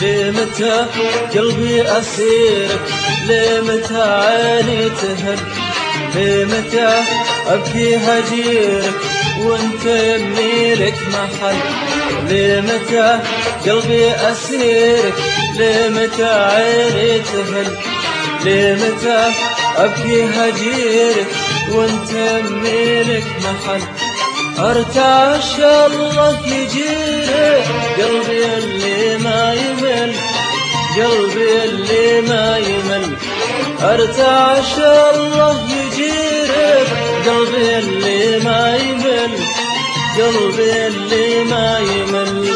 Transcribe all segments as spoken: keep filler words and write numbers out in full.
لمتى قلبي أسيرك؟ لمتى عيني تهل؟ لمتى أبكي هجيرك وانت يمي لك محل؟ لمتى قلبي أسيرك؟ لمتى عيني تهل؟ لمتى أبكي هجيرك وانت يمي لك محل؟ ارتعش الله يجيرك قلبي اللي ما يمل، قلبي اللي ما يمل. ارتعش الله يجيرك قلبي اللي ما يمل، قلبي اللي ما يمل.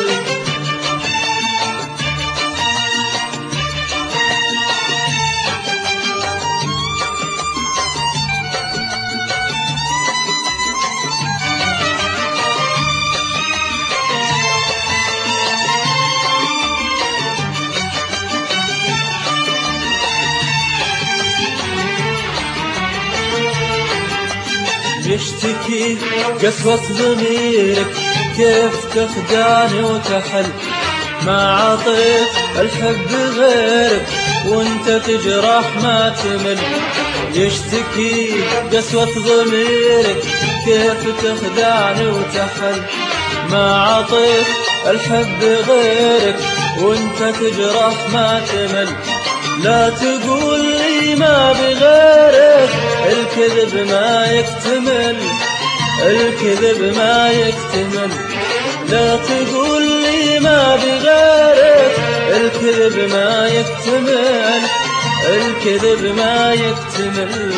يشتكي قسوة ضميرك كيف تخدعني وتحل؟ ما عطيت الحب غيرك وانت تجرح ما تمل. يشتكي قسوة ضميرك كيف تخدعني وتحل؟ ما عطيت الحب غيرك وانت تجرح ما تمل. لا تقول لي ما بغيرك، الكذب ما يكتمل، الكذب ما يكتمل. لا تقول لي ما بغيرك، الكذب ما يكتمل، الكذب ما يكتمل.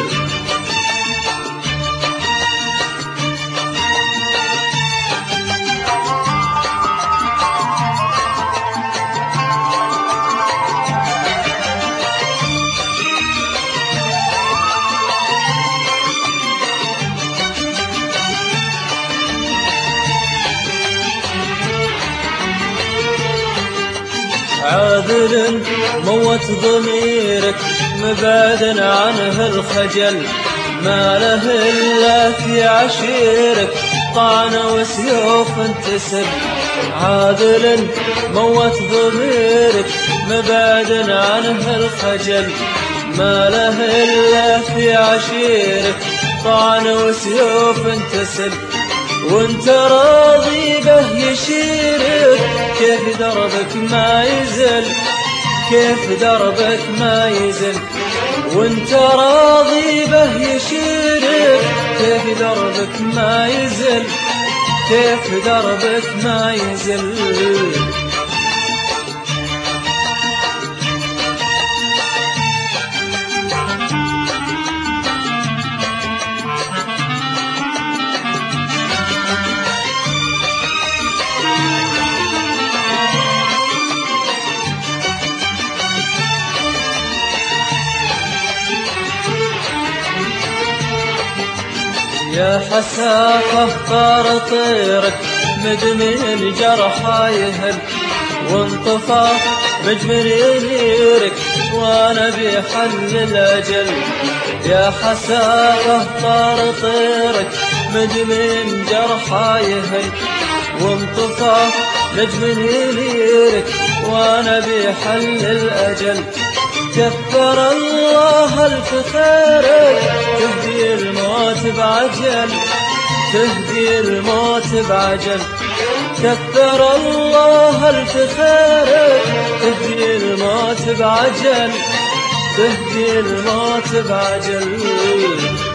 عاذل موت ضميرك مبعد عنه الخجل، ما له إلا في عشيرك طعن وسيوف انتسب. عاذل موت ضميرك مبعد عنه الخجل، ما له إلا في عشيرك طعن وسيوف انتسب. وانت راضي به يشيرك كيف دربك ما يزل، كيف دربك ما يزل. وانت راضي به يشيرك كيف دربك ما يزل، كيف دربك ما يزل. يا حسافة طار طيرك مدمن جرحا يهل، وانطفى مجمر ينيرك وانا بحل الاجل. يا حسافة طار طيرك مدمن جرحا يهل، وانطفى مجمر ينيرك وانا بحل الاجل. كفر الله الف خيرك تهدي الموت بعجل، تهدي الموت بعجل. كفر الله الف خيرك تهدي الموت بعجل، تهدي الموت بعجل.